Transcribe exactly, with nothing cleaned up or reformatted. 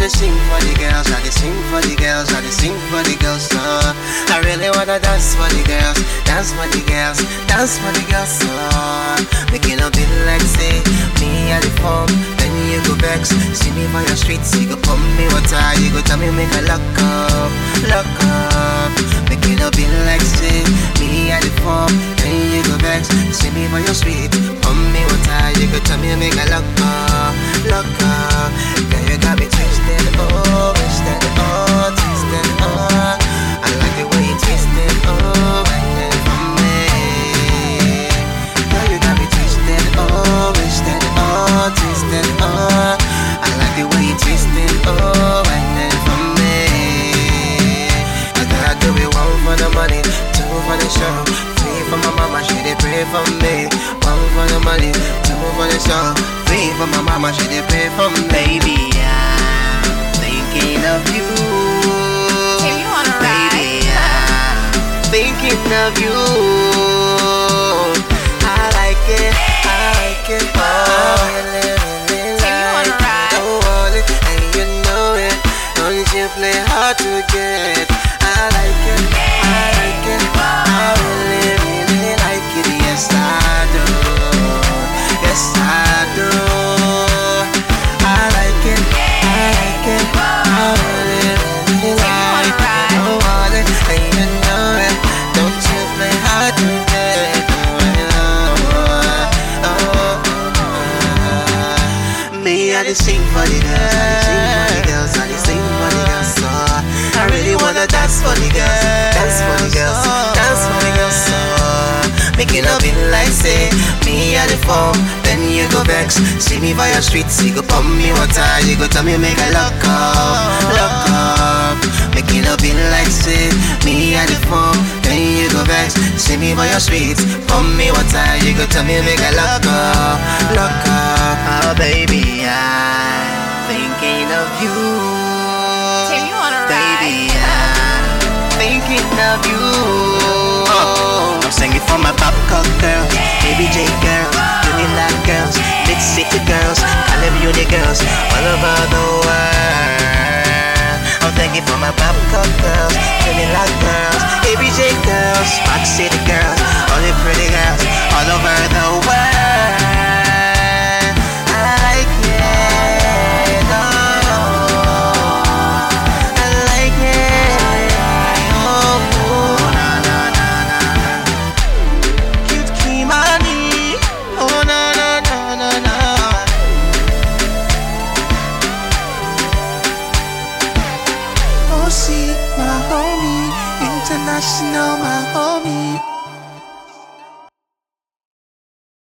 to sing for the girls, I to sing for the girls, I to sing for the girls. So I really wanna dance for the girls, dance for the girls, dance for the girls. So making a bit like say me at the form, then you go vex. See me by your streets, you go pump me water, you go tell me make a lock up, lock up. Making a bit like say me at the form, then you go vex. See me by your streets, pump me water, you go tell me make a lock up, lock up. Girl, you got me twisted, oh, twisted, oh, twisted, oh. I like the way you twisted, oh, and then for me. Girl, you got me twisted, oh, twisted, oh, twisted, oh. I like the way you twisted, oh, and then for me. I gotta do it one for the money, two for the show, three for my mama, she did pray for me. One for the money, two for the show, three for my mama, she did pray for me. Baby, I'm thinking of you. Tim, you wanna ride? Baby, I'm thinking of you. I like it, I like it. Oh, really, really Tim, you wanna like ride? it. Oh, want it, and you know it. Don't you play hard to get? I like it, I like it. I really, really like it. Yes, I do. Yes, I do. I like it, I like it. I really, really like it. Oh, want it, and you know it. Don't you play hard to get? Me, I just sing for the girls, I just sing for the girls, I just sing for the girls. So I really wanna dance for the girls, dance for the girls, dance for the girls. So making up in like say me at the form, then you go vex. See me by your streets, you go pump me water, you go tell me make a lock up, lock up. Making up in like say me at the form, then you go vex. See me by your streets, pump me water, you go tell me make a lock up, lock up. Oh baby, I'm thinking of you. Tim, you wanna Baby, ride? I'm thinking of you. Uh, I'm singing for my Babcock girls, Baby J girls, Unilad girls, Big City girls, California girls, all over the world. I'm thinking for my Babcock girls, Unilad girls, Baby J girls, Park City girls, all the pretty girls, all over the world. I like it, oh, I like it, oh, na na na na na. Cute Kimani, oh na na na na na. Oh, see my homie, international my homie.